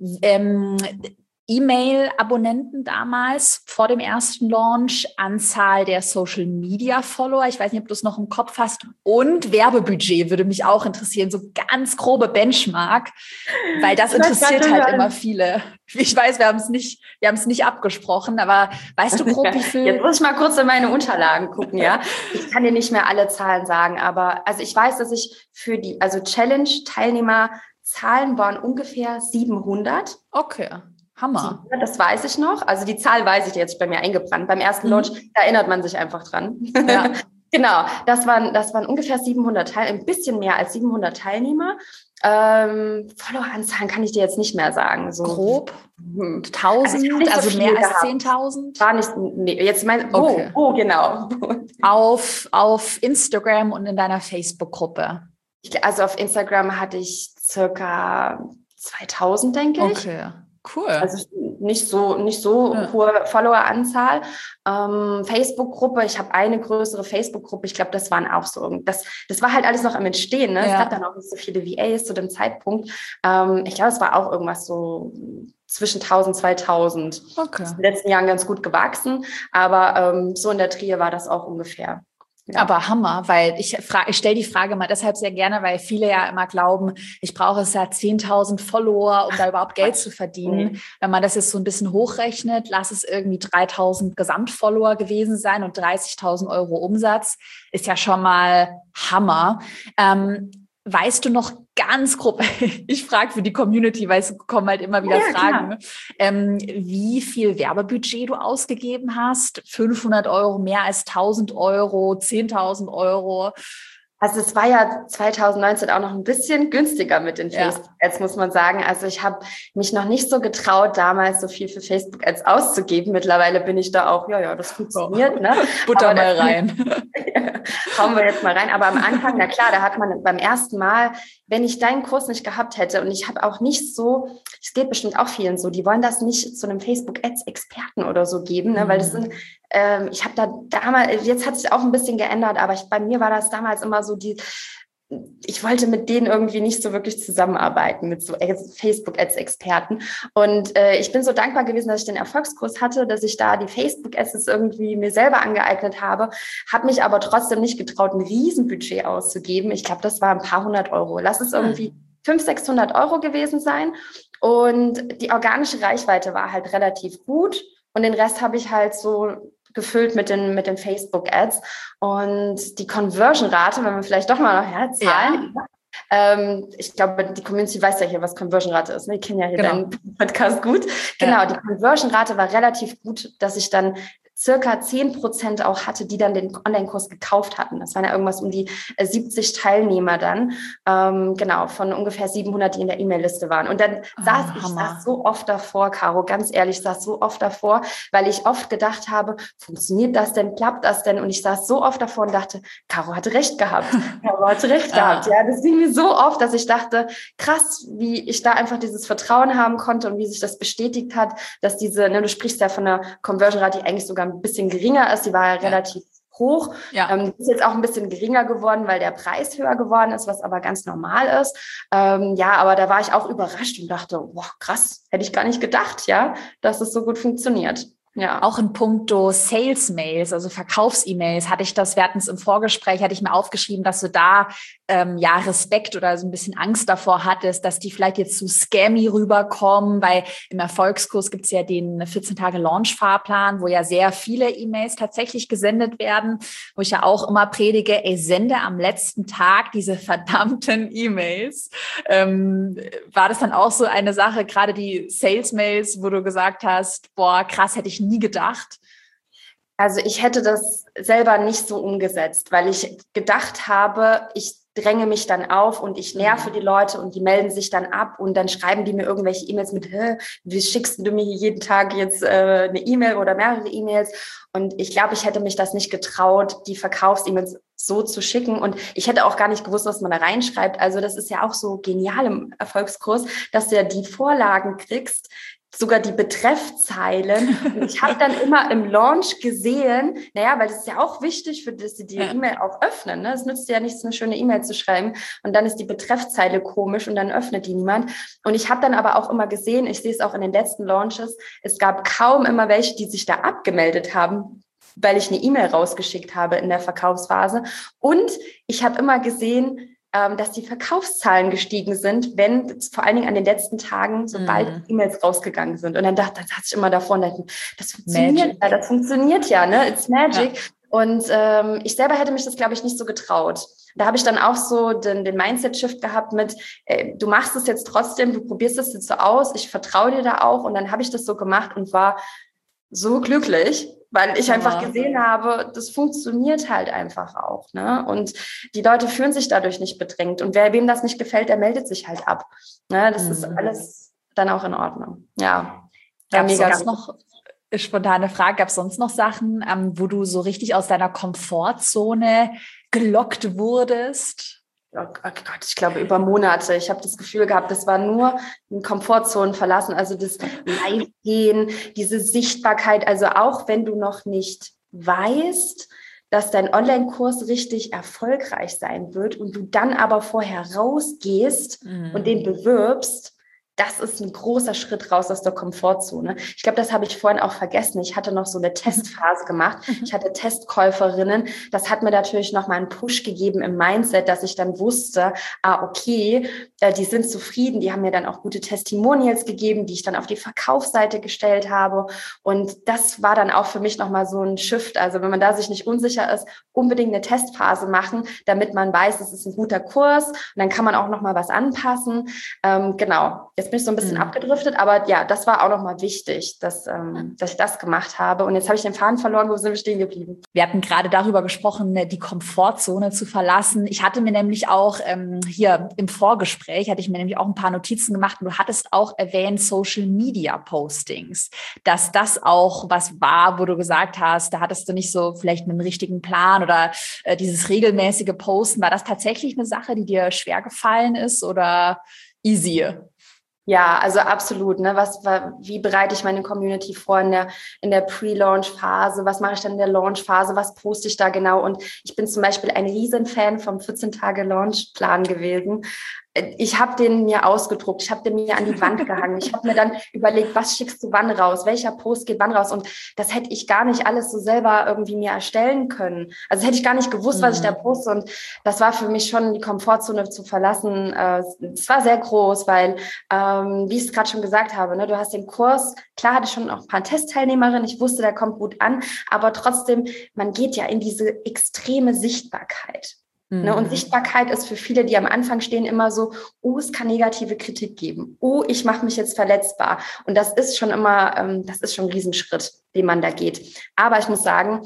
E-Mail-Abonnenten damals vor dem ersten Launch, Anzahl der Social-Media-Follower, ich weiß nicht, ob du es noch im Kopf hast, und Werbebudget würde mich auch interessieren, so ganz grobe Benchmark, weil das interessiert halt immer viele. Ich weiß, wir haben es nicht abgesprochen, aber weißt du grob, wie viel? Jetzt muss ich mal kurz in meine Unterlagen gucken, ja. Ich kann dir nicht mehr alle Zahlen sagen, aber also ich weiß, dass ich für die Challenge-Teilnehmer, Zahlen waren ungefähr 700. Okay. Hammer. Das weiß ich noch. Also die Zahl weiß ich jetzt bei mir eingebrannt. Beim ersten Launch, da erinnert man sich einfach dran. Ja. Genau, das waren ungefähr 700 ein bisschen mehr als 700 Teilnehmer. Follower-Anzahlen kann ich dir jetzt nicht mehr sagen. So grob? 1000, also mehr als 10.000? War nicht, nee, jetzt genau. Auf Instagram und in deiner Facebook-Gruppe? Also auf Instagram hatte ich circa 2000, denke ich. Okay. Cool. Also nicht so hohe Follower-Anzahl. Facebook-Gruppe, ich habe eine größere Facebook-Gruppe, ich glaube, das waren auch so, das war halt alles noch am Entstehen, ne? Es gab dann auch nicht so viele VAs zu dem Zeitpunkt. Ich glaube, es war auch irgendwas so zwischen 1000, 2000. Okay. Das ist in den letzten Jahren ganz gut gewachsen, aber so in der Trier war das auch ungefähr. Ja. Aber Hammer, weil ich stelle die Frage mal deshalb sehr gerne, weil viele ja immer glauben, ich brauche es ja 10.000 Follower, um da überhaupt Geld zu verdienen. Wenn man das jetzt so ein bisschen hochrechnet, lass es irgendwie 3.000 Gesamtfollower gewesen sein und 30.000 Euro Umsatz, ist ja schon mal Hammer. Weißt du noch ganz grob, ich frage für die Community, weil es kommen halt immer wieder Fragen, wie viel Werbebudget du ausgegeben hast? 500 Euro, mehr als 1.000 Euro, 10.000 Euro? Also es war ja 2019 auch noch ein bisschen günstiger mit den Facebook-Ads, muss man sagen. Also ich habe mich noch nicht so getraut, damals so viel für Facebook-Ads auszugeben. Mittlerweile bin ich da auch, das funktioniert. Ne? Butter mal rein. Hauen wir jetzt mal rein. Aber am Anfang, na klar, da hat man beim ersten Mal, wenn ich deinen Kurs nicht gehabt hätte und ich habe auch nicht so, es geht bestimmt auch vielen so, die wollen das nicht zu einem Facebook-Ads-Experten oder so geben, ne? Weil das sind, ich habe da damals, jetzt hat sich auch ein bisschen geändert, aber bei mir war das damals immer so ich wollte mit denen irgendwie nicht so wirklich zusammenarbeiten, mit so Facebook-Ads-Experten. Und ich bin so dankbar gewesen, dass ich den Erfolgskurs hatte, dass ich da die Facebook-Ads irgendwie mir selber angeeignet habe mich aber trotzdem nicht getraut, ein Riesenbudget auszugeben. Ich glaube, das war ein paar hundert Euro. Lass es irgendwie 500, 600 Euro gewesen sein. Und die organische Reichweite war halt relativ gut. Und den Rest habe ich halt so gefüllt mit den Facebook-Ads. Und die Conversion-Rate, wenn wir vielleicht doch mal noch Zahlen. Ja. Ich glaube, die Community weiß ja hier, was Conversion-Rate ist. Ne? Die kennen ja hier deinen Podcast gut. Genau, die Conversion-Rate war relativ gut, dass ich dann circa 10% auch hatte, die dann den Online-Kurs gekauft hatten. Das waren ja irgendwas um die 70 Teilnehmer dann, von ungefähr 700, die in der E-Mail-Liste waren. Und dann saß so oft davor, Caro, ganz ehrlich, ich saß so oft davor, weil ich oft gedacht habe, funktioniert das denn, klappt das denn? Und ich saß so oft davor und dachte, Caro hatte recht gehabt. Caro hatte recht gehabt. Ja, das ging mir so oft, dass ich dachte, krass, wie ich da einfach dieses Vertrauen haben konnte und wie sich das bestätigt hat, dass du sprichst ja von einer Conversion-Rate, die eigentlich sogar ein bisschen geringer ist. Die war ja relativ hoch. Ja. Ist jetzt auch ein bisschen geringer geworden, weil der Preis höher geworden ist, was aber ganz normal ist. Aber da war ich auch überrascht und dachte, boah, krass, hätte ich gar nicht gedacht, dass es so gut funktioniert. Ja. Auch in puncto Sales-Mails, also Verkaufs-E-Mails, wir hatten es im Vorgespräch, hatte ich mir aufgeschrieben, dass du da Respekt oder so ein bisschen Angst davor hattest, dass die vielleicht jetzt zu scammy rüberkommen, weil im Erfolgskurs gibt es ja den 14-Tage-Launch-Fahrplan, wo ja sehr viele E-Mails tatsächlich gesendet werden, wo ich ja auch immer predige, sende am letzten Tag diese verdammten E-Mails. War das dann auch so eine Sache, gerade die Sales-Mails, wo du gesagt hast, boah, krass, hätte ich nie gedacht? Also ich hätte das selber nicht so umgesetzt, weil ich gedacht habe, ich dränge mich dann auf und ich nerve die Leute und die melden sich dann ab und dann schreiben die mir irgendwelche E-Mails mit, wie schickst du mir hier jeden Tag jetzt eine E-Mail oder mehrere E-Mails? Und ich glaube, ich hätte mich das nicht getraut, die Verkaufs-E-Mails so zu schicken. Und ich hätte auch gar nicht gewusst, was man da reinschreibt. Also das ist ja auch so genial im Erfolgskurs, dass du ja die Vorlagen kriegst, sogar die Betreffzeilen. Und ich habe dann immer im Launch gesehen, weil das ist ja auch wichtig, dass sie die E-Mail auch öffnen. Ne? Es nützt ja nichts, eine schöne E-Mail zu schreiben. Und dann ist die Betreffzeile komisch und dann öffnet die niemand. Und ich habe dann aber auch immer gesehen, ich sehe es auch in den letzten Launches, es gab kaum immer welche, die sich da abgemeldet haben, weil ich eine E-Mail rausgeschickt habe in der Verkaufsphase. Und ich habe immer gesehen, dass die Verkaufszahlen gestiegen sind, wenn vor allen Dingen an den letzten Tagen, sobald E-Mails rausgegangen sind. Und dann saß ich immer davor und dachte, das funktioniert ja, ne? It's magic. Ja. Und ich selber hätte mich das, glaube ich, nicht so getraut. Da habe ich dann auch so den Mindset-Shift gehabt mit, du machst es jetzt trotzdem, du probierst es jetzt so aus, ich vertraue dir da auch. Und dann habe ich das so gemacht und war so glücklich, weil ich einfach gesehen habe, das funktioniert halt einfach auch, ne? Und die Leute fühlen sich dadurch nicht bedrängt. Und wem das nicht gefällt, der meldet sich halt ab. Ne? Das ist alles dann auch in Ordnung. Ja. Gab es noch spontane Frage, gab es sonst noch Sachen, wo du so richtig aus deiner Komfortzone gelockt wurdest? Oh Gott, ich glaube über Monate. Ich habe das Gefühl gehabt, das war nur ein Komfortzonen verlassen. Also das Live-Gehen, diese Sichtbarkeit. Also auch wenn du noch nicht weißt, dass dein Online-Kurs richtig erfolgreich sein wird und du dann aber vorher rausgehst und den bewirbst, das ist ein großer Schritt raus aus der Komfortzone. Ich glaube, das habe ich vorhin auch vergessen. Ich hatte noch so eine Testphase gemacht. Ich hatte Testkäuferinnen. Das hat mir natürlich noch mal einen Push gegeben im Mindset, dass ich dann wusste, okay, die sind zufrieden. Die haben mir dann auch gute Testimonials gegeben, die ich dann auf die Verkaufsseite gestellt habe. Und das war dann auch für mich noch mal so ein Shift. Also wenn man da sich nicht unsicher ist, unbedingt eine Testphase machen, damit man weiß, es ist ein guter Kurs. Und dann kann man auch noch mal was anpassen. Genau. Jetzt bin ich so ein bisschen abgedriftet, aber ja, das war auch nochmal wichtig, dass ich das gemacht habe. Und jetzt habe ich den Faden verloren, wo sind wir stehen geblieben? Wir hatten gerade darüber gesprochen, die Komfortzone zu verlassen. Ich hatte mir nämlich auch hier im Vorgespräch, hatte ich mir nämlich auch ein paar Notizen gemacht und du hattest auch erwähnt Social Media Postings, dass das auch was war, wo du gesagt hast, da hattest du nicht so vielleicht einen richtigen Plan oder dieses regelmäßige Posten. War das tatsächlich eine Sache, die dir schwer gefallen ist oder easy? Ja, also absolut. Ne? Wie bereite ich meine Community vor in der Pre-Launch-Phase? Was mache ich dann in der Launch-Phase? Was poste ich da genau? Und ich bin zum Beispiel ein Riesenfan vom 14-Tage-Launch-Plan gewesen. Ich habe den mir ausgedruckt, ich habe den mir an die Wand gehangen. Ich habe mir dann überlegt, was schickst du wann raus? Welcher Post geht wann raus? Und das hätte ich gar nicht alles so selber irgendwie mir erstellen können. Also hätte ich gar nicht gewusst, was ich da poste. Und das war für mich schon, die Komfortzone zu verlassen. Es war sehr groß, weil, wie ich es gerade schon gesagt habe, ne, du hast den Kurs, klar hatte ich schon auch ein paar Testteilnehmerinnen, ich wusste, der kommt gut an, aber trotzdem, man geht ja in diese extreme Sichtbarkeit. Ne, und Sichtbarkeit ist für viele, die am Anfang stehen, immer so, es kann negative Kritik geben. Ich mache mich jetzt verletzbar. Und das ist schon immer, das ist schon ein Riesenschritt, den man da geht. Aber ich muss sagen,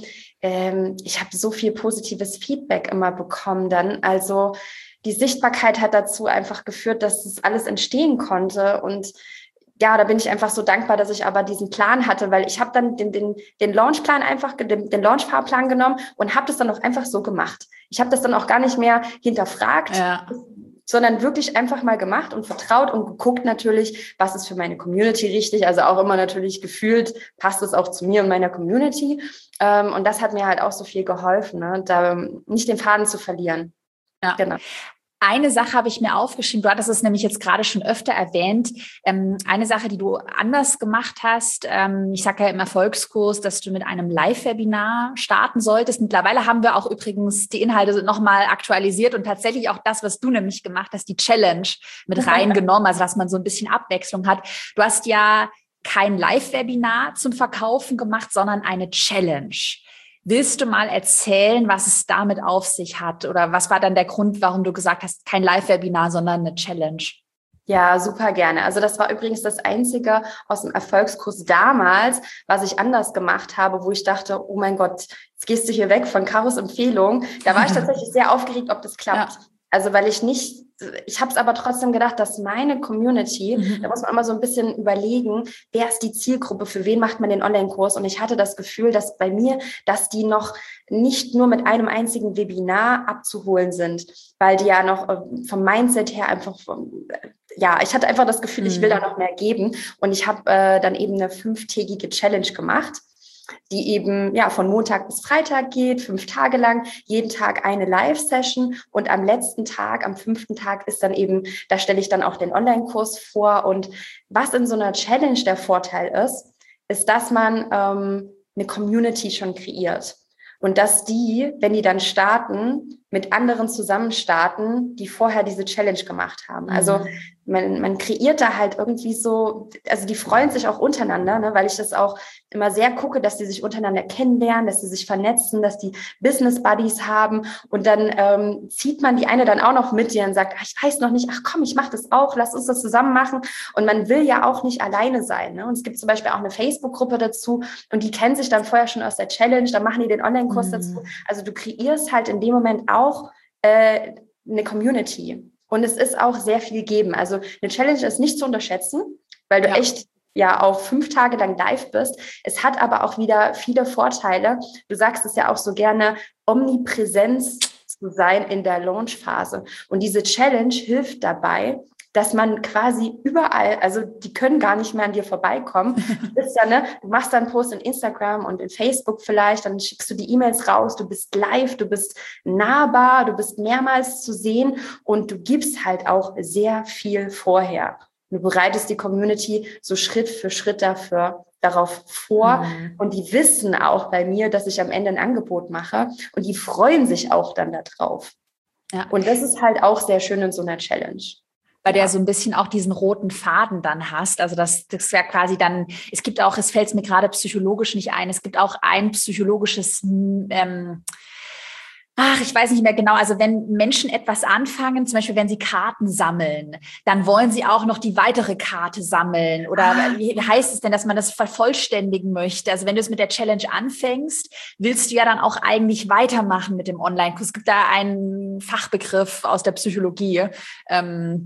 ich habe so viel positives Feedback immer bekommen dann. Also die Sichtbarkeit hat dazu einfach geführt, dass das alles entstehen konnte. Und ja, da bin ich einfach so dankbar, dass ich aber diesen Plan hatte, weil ich habe dann den Launchplan einfach, den Launchfahrplan genommen und habe das dann auch einfach so gemacht. Ich habe das dann auch gar nicht mehr hinterfragt, sondern wirklich einfach mal gemacht und vertraut und geguckt natürlich, was ist für meine Community richtig. Also auch immer natürlich gefühlt, passt es auch zu mir und meiner Community. Und das hat mir halt auch so viel geholfen, ne? Da nicht den Faden zu verlieren. Ja. Genau. Eine Sache habe ich mir aufgeschrieben, du hattest es nämlich jetzt gerade schon öfter erwähnt, eine Sache, die du anders gemacht hast, ich sage ja im Erfolgskurs, dass du mit einem Live-Webinar starten solltest. Mittlerweile haben wir auch übrigens die Inhalte nochmal aktualisiert und tatsächlich auch das, was du nämlich gemacht hast, die Challenge mit reingenommen, also dass man so ein bisschen Abwechslung hat. Du hast ja kein Live-Webinar zum Verkaufen gemacht, sondern eine Challenge. Willst du mal erzählen, was es damit auf sich hat? Oder was war dann der Grund, warum du gesagt hast, kein Live-Webinar, sondern eine Challenge? Ja, super gerne. Also das war übrigens das Einzige aus dem Erfolgskurs damals, was ich anders gemacht habe, wo ich dachte, oh mein Gott, jetzt gehst du hier weg von Karos Empfehlung. Da war ich tatsächlich sehr aufgeregt, ob das klappt. Ja. Also weil ich habe es aber trotzdem gedacht, dass meine Community, da muss man immer so ein bisschen überlegen, wer ist die Zielgruppe, für wen macht man den Online-Kurs? Und ich hatte das Gefühl, dass bei mir, dass die noch nicht nur mit einem einzigen Webinar abzuholen sind, weil die ja noch vom Mindset her einfach, ich hatte einfach das Gefühl, ich will da noch mehr geben. Und ich habe dann eben eine 5-tägige Challenge gemacht, die eben von Montag bis Freitag geht, 5 Tage lang, jeden Tag eine Live-Session und am letzten Tag, am 5. Tag ist dann eben, da stelle ich dann auch den Online-Kurs vor. Und was in so einer Challenge der Vorteil ist, dass man eine Community schon kreiert. Und dass die, wenn die dann starten, mit anderen zusammen starten, die vorher diese Challenge gemacht haben. Also man kreiert da halt irgendwie so, also die freuen sich auch untereinander, ne, weil ich das auch immer sehr gucke, dass die sich untereinander kennenlernen, dass sie sich vernetzen, dass die Business Buddies haben und dann zieht man die eine dann auch noch mit, die dann sagt, ich weiß noch nicht, ach komm, ich mache das auch, lass uns das zusammen machen. Und man will ja auch nicht alleine sein, ne? Und es gibt zum Beispiel auch eine Facebook-Gruppe dazu und die kennen sich dann vorher schon aus der Challenge, dann machen die den Online-Kurs dazu. Also du kreierst halt in dem Moment auch eine Community. Und es ist auch sehr viel geben. Also eine Challenge ist nicht zu unterschätzen, weil du echt auch 5 Tage lang live bist. Es hat aber auch wieder viele Vorteile. Du sagst es ja auch so gerne, Omnipräsenz zu sein in der Launchphase. Und diese Challenge hilft dabei, dass man quasi überall, also die können gar nicht mehr an dir vorbeikommen. Du bist ja, ne, du machst dann einen Post in Instagram und in Facebook vielleicht, dann schickst du die E-Mails raus, du bist live, du bist nahbar, du bist mehrmals zu sehen und du gibst halt auch sehr viel vorher. Du bereitest die Community so Schritt für Schritt darauf vor. Und die wissen auch bei mir, dass ich am Ende ein Angebot mache und die freuen sich auch dann darauf. Ja. Und das ist halt auch sehr schön in so einer Challenge. Weil du ja so ein bisschen auch diesen roten Faden dann hast. Also das ist ja quasi dann, es gibt auch, es fällt mir gerade psychologisch nicht ein, es gibt auch ein psychologisches, ich weiß nicht mehr genau. Also wenn Menschen etwas anfangen, zum Beispiel wenn sie Karten sammeln, dann wollen sie auch noch die weitere Karte sammeln. Oder wie heißt es denn, dass man das vervollständigen möchte? Also wenn du es mit der Challenge anfängst, willst du ja dann auch eigentlich weitermachen mit dem Online-Kurs. Es gibt da einen Fachbegriff aus der Psychologie. Eine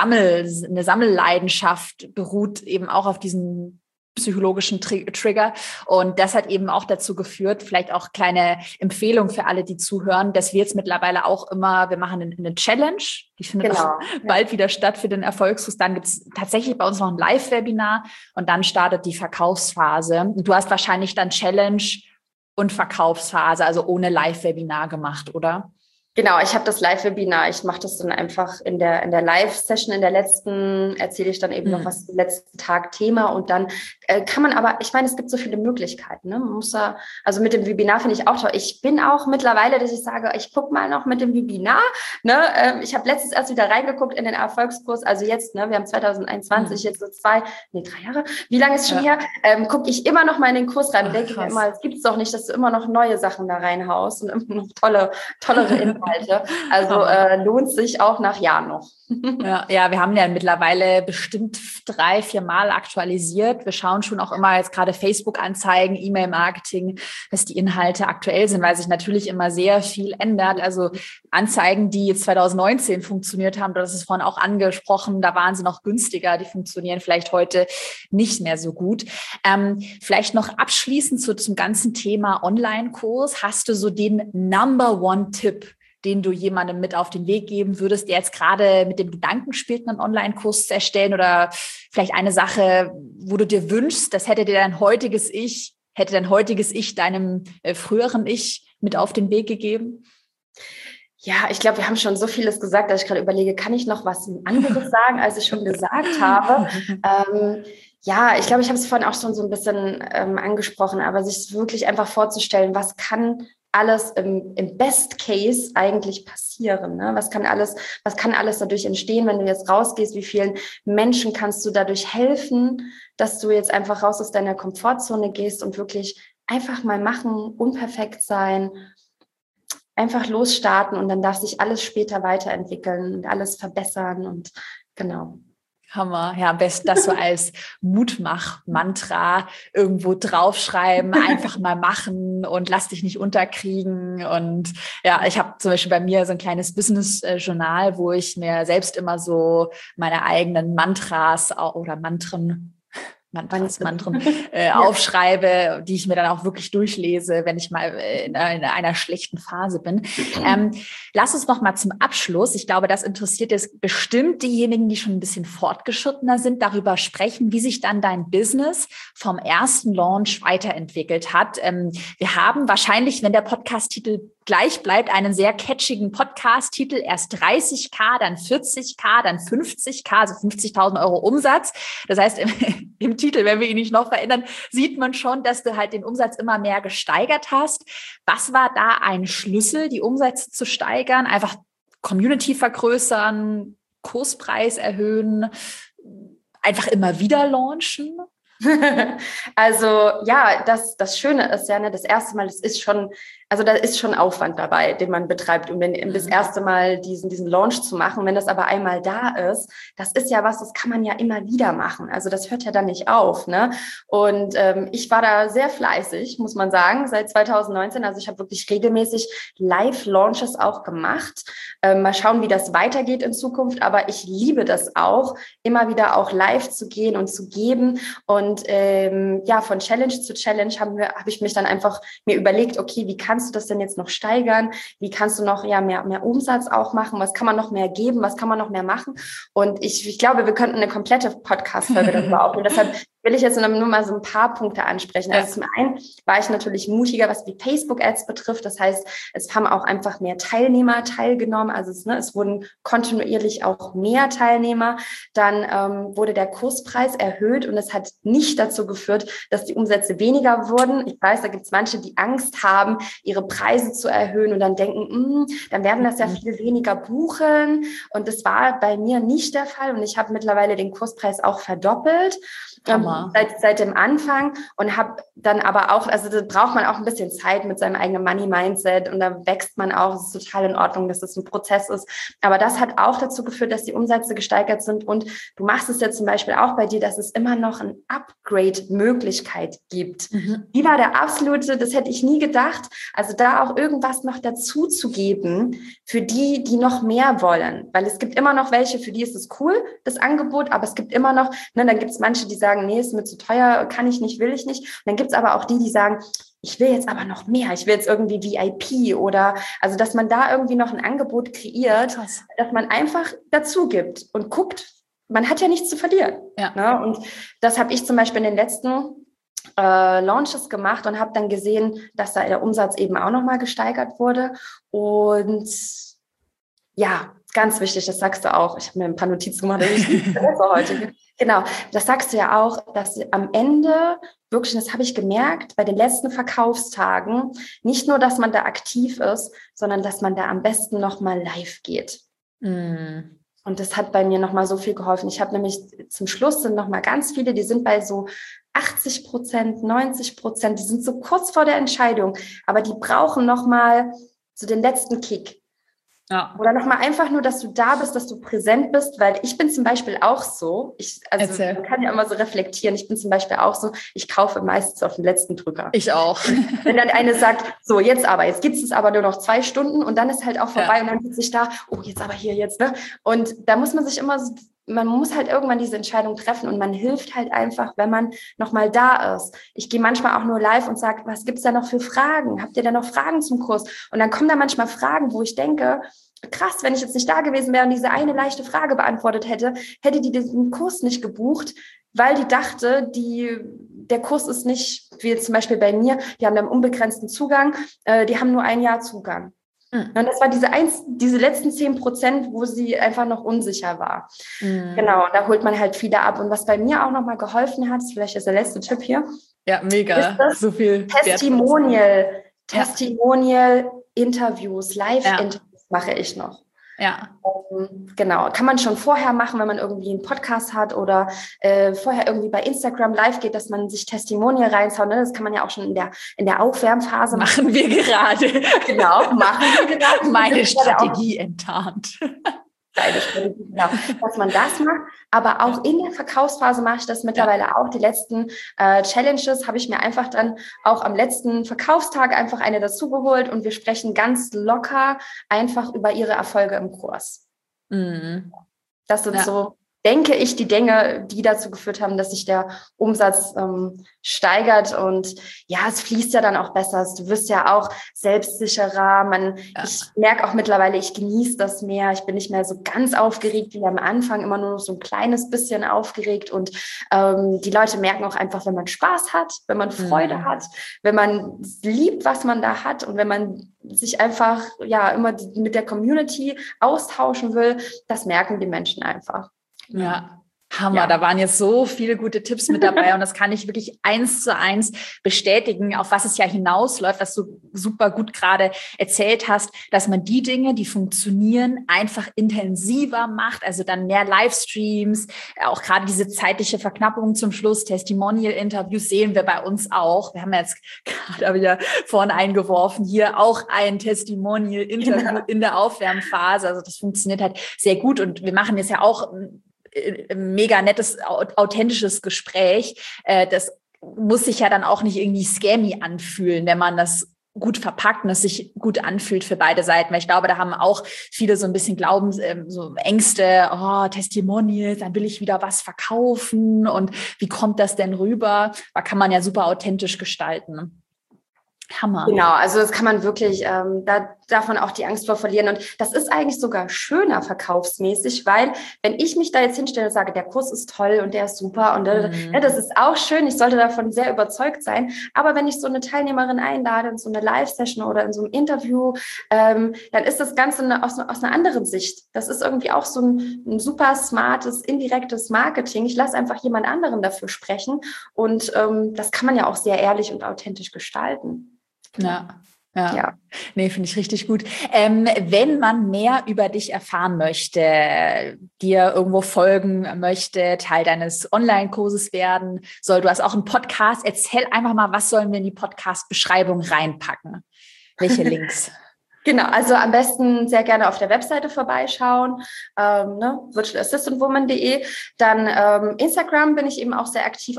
Sammelleidenschaft beruht eben auch auf diesen psychologischen Trigger. Und das hat eben auch dazu geführt, vielleicht auch kleine Empfehlung für alle, die zuhören, dass wir jetzt mittlerweile auch immer, wir machen eine Challenge, die findet auch bald wieder statt für den Erfolgskurs. Dann gibt es tatsächlich bei uns noch ein Live-Webinar und dann startet die Verkaufsphase. Und du hast wahrscheinlich dann Challenge und Verkaufsphase, also ohne Live-Webinar gemacht, oder? Genau, ich habe das Live-Webinar. Ich mache das dann einfach in der Live-Session. In der letzten erzähle ich dann eben noch was zum letzten Tag Thema. Und dann kann man aber, ich meine, es gibt so viele Möglichkeiten. Ne? Man muss da, also mit dem Webinar finde ich auch toll. Ich bin auch mittlerweile, dass ich sage, ich gucke mal noch mit dem Webinar. Ne? Ich habe letztens erst wieder reingeguckt in den Erfolgskurs. Also jetzt, ne, wir haben 2021, jetzt so 3 Jahre. Wie lange ist schon her? Gucke ich immer noch mal in den Kurs rein und denke mir immer, es gibt es doch nicht, dass du immer noch neue Sachen da reinhaust und immer noch tollere Inhalte. Also lohnt sich auch nach Jahren noch. Ja, wir haben ja mittlerweile bestimmt 3-4 Mal aktualisiert. Wir schauen schon auch immer jetzt gerade Facebook-Anzeigen, E-Mail-Marketing, dass die Inhalte aktuell sind, weil sich natürlich immer sehr viel ändert. Also Anzeigen, die jetzt 2019 funktioniert haben, das ist vorhin auch angesprochen, da waren sie noch günstiger, die funktionieren vielleicht heute nicht mehr so gut. Vielleicht noch abschließend zum ganzen Thema Online-Kurs. Hast du so den Number-One-Tipp, den du jemandem mit auf den Weg geben würdest, der jetzt gerade mit dem Gedanken spielt, einen Online-Kurs zu erstellen, oder vielleicht eine Sache, wo du dir wünschst, das hätte dein heutiges Ich deinem früheren Ich mit auf den Weg gegeben? Ja, ich glaube, wir haben schon so vieles gesagt, dass ich gerade überlege, kann ich noch was anderes sagen, als ich schon gesagt habe? Ja, ich glaube, ich habe es vorhin auch schon so ein bisschen angesprochen, aber sich wirklich einfach vorzustellen, was kann alles im Best Case eigentlich passieren? Ne? Was kann alles dadurch entstehen, wenn du jetzt rausgehst? Wie vielen Menschen kannst du dadurch helfen, dass du jetzt einfach raus aus deiner Komfortzone gehst und wirklich einfach mal machen, unperfekt sein, einfach losstarten und dann darf sich alles später weiterentwickeln und alles verbessern und genau. Hammer. Ja, am besten das so als Mutmach-Mantra irgendwo draufschreiben, einfach mal machen und lass dich nicht unterkriegen. Und ja, ich habe zum Beispiel bei mir so ein kleines Business-Journal, wo ich mir selbst immer so meine eigenen Mantras oder Mantren aufschreibe, die ich mir dann auch wirklich durchlese, wenn ich mal in einer schlechten Phase bin. Lass uns noch mal zum Abschluss, ich glaube, das interessiert jetzt bestimmt diejenigen, die schon ein bisschen fortgeschrittener sind, darüber sprechen, wie sich dann dein Business vom ersten Launch weiterentwickelt hat. Wir haben wahrscheinlich, wenn der Podcast-Titel gleich bleibt, einen sehr catchigen Podcast-Titel, erst 30.000, dann 40.000, dann 50.000, also 50.000 Euro Umsatz. Das heißt, im Titel, wenn wir ihn nicht noch verändern, sieht man schon, dass du halt den Umsatz immer mehr gesteigert hast. Was war da ein Schlüssel, die Umsätze zu steigern? Einfach Community vergrößern, Kurspreis erhöhen, einfach immer wieder launchen? Also ja, das Schöne ist ja, ne, das erste Mal, das ist schon, also da ist schon Aufwand dabei, den man betreibt, um das erste Mal diesen Launch zu machen. Wenn das aber einmal da ist, das ist ja was, das kann man ja immer wieder machen. Also das hört ja dann nicht auf, ne? Und ich war da sehr fleißig, muss man sagen, seit 2019. Also ich habe wirklich regelmäßig Live-Launches auch gemacht. Mal schauen, wie das weitergeht in Zukunft. Aber ich liebe das auch, immer wieder auch live zu gehen und zu geben. Und ja, von Challenge zu Challenge habe ich mich dann einfach mir überlegt, okay, wie kannst du das denn jetzt noch steigern? Wie kannst du noch mehr Umsatz auch machen? Was kann man noch mehr geben? Was kann man noch mehr machen? Und ich glaube, wir könnten eine komplette Podcast-Folge darüber aufnehmen. Deshalb will ich jetzt nur mal so ein paar Punkte ansprechen. Also zum einen war ich natürlich mutiger, was die Facebook-Ads betrifft. Das heißt, es haben auch einfach mehr Teilnehmer teilgenommen. Also es wurden kontinuierlich auch mehr Teilnehmer. Dann wurde der Kurspreis erhöht und es hat nicht dazu geführt, dass die Umsätze weniger wurden. Ich weiß, da gibt es manche, die Angst haben, ihre Preise zu erhöhen und dann denken, dann werden das ja viel weniger buchen. Und das war bei mir nicht der Fall. Und ich habe mittlerweile den Kurspreis auch verdoppelt. Seit dem Anfang und habe dann aber auch, also da braucht man auch ein bisschen Zeit mit seinem eigenen Money-Mindset und da wächst man auch, es ist total in Ordnung, dass das ein Prozess ist. Aber das hat auch dazu geführt, dass die Umsätze gesteigert sind und du machst es ja zum Beispiel auch bei dir, dass es immer noch eine Upgrade-Möglichkeit gibt. Die war der absolute, das hätte ich nie gedacht, also da auch irgendwas noch dazu zu geben für die, die noch mehr wollen, weil es gibt immer noch welche, für die ist es cool, das Angebot, aber es gibt immer noch, dann gibt es manche, die sagen, nee, ist mir zu teuer, kann ich nicht, will ich nicht. Und dann gibt es aber auch die, die sagen, ich will jetzt aber noch mehr, ich will jetzt irgendwie VIP oder, also dass man da irgendwie noch ein Angebot kreiert, dass man einfach dazu gibt und guckt, man hat ja nichts zu verlieren. Ja. Ne? Und das habe ich zum Beispiel in den letzten Launches gemacht und habe dann gesehen, dass da der Umsatz eben auch nochmal gesteigert wurde. Und ja, ganz wichtig, das sagst du auch. Ich habe mir ein paar Notizen gemacht, dass ich heute. Genau, das sagst du ja auch, dass am Ende wirklich, das habe ich gemerkt, bei den letzten Verkaufstagen, nicht nur, dass man da aktiv ist, sondern dass man da am besten nochmal live geht. Und das hat bei mir nochmal so viel geholfen. Ich habe nämlich zum Schluss sind nochmal ganz viele, die sind bei so 80%, 90%, die sind so kurz vor der Entscheidung, aber die brauchen nochmal so den letzten Kick. Ja. Oder nochmal einfach nur, dass du da bist, dass du präsent bist, weil ich bin zum Beispiel auch so, man kann ja immer so reflektieren, ich bin zum Beispiel auch so, ich kaufe meistens auf den letzten Drücker. Ich auch. Wenn dann eine sagt, so jetzt gibt es aber nur noch 2 Stunden und dann ist halt auch vorbei und dann sitze ich da, oh jetzt aber hier jetzt, ne? Und da muss man sich immer so, man muss halt irgendwann diese Entscheidung treffen und man hilft halt einfach, wenn man nochmal da ist. Ich gehe manchmal auch nur live und sage, was gibt's da noch für Fragen? Habt ihr da noch Fragen zum Kurs? Und dann kommen da manchmal Fragen, wo ich denke, krass, wenn ich jetzt nicht da gewesen wäre und diese eine leichte Frage beantwortet hätte, hätte die diesen Kurs nicht gebucht, weil die dachte, der Kurs ist nicht, wie jetzt zum Beispiel bei mir, die haben einen unbegrenzten Zugang, die haben nur 1 Jahr Zugang. Und das war diese letzten 10%, wo sie einfach noch unsicher war. Genau, und da holt man halt viele ab. Und was bei mir auch nochmal geholfen hat, vielleicht ist der letzte Tipp hier. Ja, mega. So viel Testimonial-Interviews, Live-Interviews mache ich noch. Ja. Genau, kann man schon vorher machen, wenn man irgendwie einen Podcast hat oder vorher irgendwie bei Instagram live geht, dass man sich Testimonial reinshaut. Ne? Das kann man ja auch schon in der Aufwärmphase machen. Machen wir gerade. Genau, machen wir gerade. Meine Strategie enttarnt. Genau, dass man das macht. Aber auch in der Verkaufsphase mache ich das mittlerweile auch. Die letzten Challenges habe ich mir einfach dann auch am letzten Verkaufstag einfach eine dazugeholt und wir sprechen ganz locker einfach über ihre Erfolge im Kurs. Das sind so, denke ich, die Dinge, die dazu geführt haben, dass sich der Umsatz steigert und ja, es fließt ja dann auch besser. Du wirst ja auch selbstsicherer. Ich merke auch mittlerweile, ich genieße das mehr. Ich bin nicht mehr so ganz aufgeregt wie am Anfang, immer nur noch so ein kleines bisschen aufgeregt und die Leute merken auch einfach, wenn man Spaß hat, wenn man Freude hat, wenn man liebt, was man da hat und wenn man sich einfach immer mit der Community austauschen will, das merken die Menschen einfach. Ja, Hammer, da waren jetzt so viele gute Tipps mit dabei und das kann ich wirklich 1:1 bestätigen, auf was es ja hinausläuft, was du super gut gerade erzählt hast, dass man die Dinge, die funktionieren, einfach intensiver macht, also dann mehr Livestreams, auch gerade diese zeitliche Verknappung zum Schluss, Testimonial-Interviews sehen wir bei uns auch. Wir haben jetzt gerade wieder vorne eingeworfen, hier auch ein Testimonial-Interview in der Aufwärmphase, also das funktioniert halt sehr gut und wir machen jetzt ja auch mega nettes, authentisches Gespräch. Das muss sich ja dann auch nicht irgendwie scammy anfühlen, wenn man das gut verpackt und es sich gut anfühlt für beide Seiten. Weil ich glaube, da haben auch viele so ein bisschen so Ängste, Testimonials, dann will ich wieder was verkaufen und wie kommt das denn rüber? Da kann man ja super authentisch gestalten. Hammer. Genau, also das kann man wirklich, da darf man auch die Angst vor verlieren. Und das ist eigentlich sogar schöner verkaufsmäßig, weil wenn ich mich da jetzt hinstelle und sage, der Kurs ist toll und der ist super und ja, das ist auch schön, ich sollte davon sehr überzeugt sein. Aber wenn ich so eine Teilnehmerin einlade in so eine Live-Session oder in so einem Interview, dann ist das Ganze aus einer anderen Sicht. Das ist irgendwie auch so ein super smartes, indirektes Marketing. Ich lasse einfach jemand anderen dafür sprechen und das kann man ja auch sehr ehrlich und authentisch gestalten. Ja. Nee, finde ich richtig gut. Wenn man mehr über dich erfahren möchte, dir irgendwo folgen möchte, Teil deines Online-Kurses werden soll, du hast auch einen Podcast. Erzähl einfach mal, was sollen wir in die Podcast-Beschreibung reinpacken? Welche Links? Genau, also am besten sehr gerne auf der Webseite vorbeischauen, virtualassistantwoman.de. Dann Instagram bin ich eben auch sehr aktiv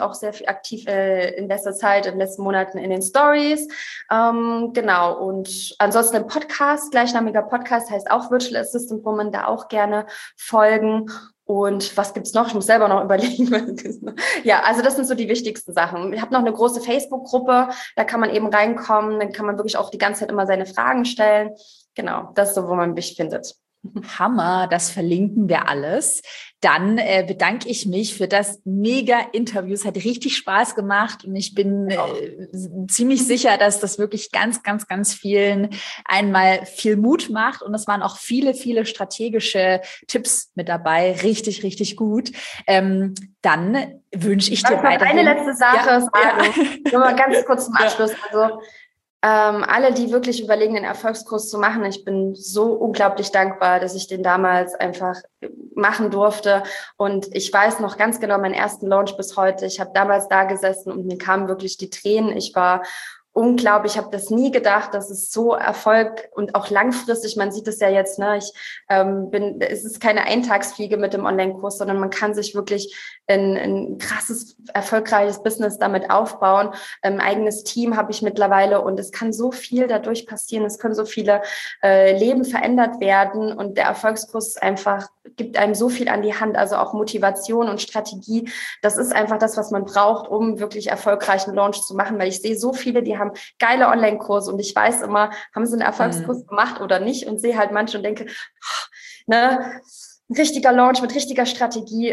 in letzter Zeit, in den letzten Monaten in den Stories. Genau, und ansonsten ein Podcast, gleichnamiger Podcast, heißt auch Virtual Assistant Woman, da auch gerne folgen. Und was gibt's noch? Ich muss selber noch überlegen. Ja, also das sind so die wichtigsten Sachen. Ich habe noch eine große Facebook-Gruppe, da kann man eben reinkommen, dann kann man wirklich auch die ganze Zeit immer seine Fragen stellen. Genau, das ist so, wo man mich findet. Hammer, das verlinken wir alles. Dann bedanke ich mich für das Mega-Interview. Es hat richtig Spaß gemacht und ich bin ziemlich sicher, dass das wirklich ganz, ganz, ganz vielen einmal viel Mut macht und es waren auch viele, viele strategische Tipps mit dabei. Richtig, richtig gut. Dann wünsche ich dir weiterhin... Eine letzte Sache sagen, nur mal ganz kurz zum Abschluss. Also alle, die wirklich überlegen, den Erfolgskurs zu machen, ich bin so unglaublich dankbar, dass ich den damals einfach machen durfte. Und ich weiß noch ganz genau meinen ersten Launch bis heute. Ich habe damals da gesessen und mir kamen wirklich die Tränen. Ich war unglaublich, ich habe das nie gedacht, dass es so Erfolg und auch langfristig, man sieht es ja jetzt, ne, es ist keine Eintagsfliege mit dem Online-Kurs, sondern man kann sich wirklich ein krasses, erfolgreiches Business damit aufbauen. Eigenes Team habe ich mittlerweile und es kann so viel dadurch passieren, es können so viele Leben verändert werden und der Erfolgskurs einfach gibt einem so viel an die Hand, also auch Motivation und Strategie. Das ist einfach das, was man braucht, um wirklich erfolgreichen Launch zu machen, weil ich sehe so viele, die haben geile Online-Kurse und ich weiß immer, haben sie einen Erfolgskurs gemacht oder nicht und sehe halt manche und denke, ein richtiger Launch mit richtiger Strategie.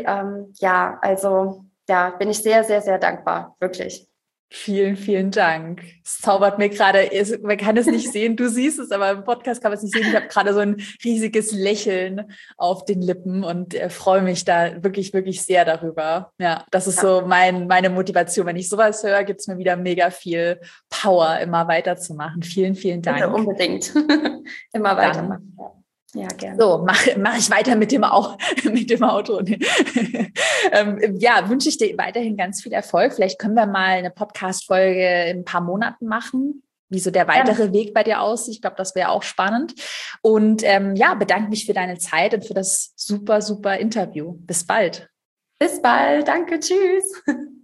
Bin ich sehr, sehr, sehr dankbar, wirklich. Vielen, vielen Dank. Es zaubert mir gerade, man kann es nicht sehen, du siehst es, aber im Podcast kann man es nicht sehen. Ich habe gerade so ein riesiges Lächeln auf den Lippen und freue mich da wirklich, wirklich sehr darüber. Ja, das ist so meine Motivation. Wenn ich sowas höre, gibt es mir wieder mega viel Power, immer weiterzumachen. Vielen, vielen Dank. Bitte unbedingt. Immer weitermachen. Ja, gerne. So, mach ich weiter mit dem Auto. Wünsche ich dir weiterhin ganz viel Erfolg. Vielleicht können wir mal eine Podcast-Folge in ein paar Monaten machen, wie so der weitere Weg bei dir aussieht. Ich glaube, das wäre auch spannend. Und bedanke mich für deine Zeit und für das super, super Interview. Bis bald. Bis bald. Danke. Tschüss.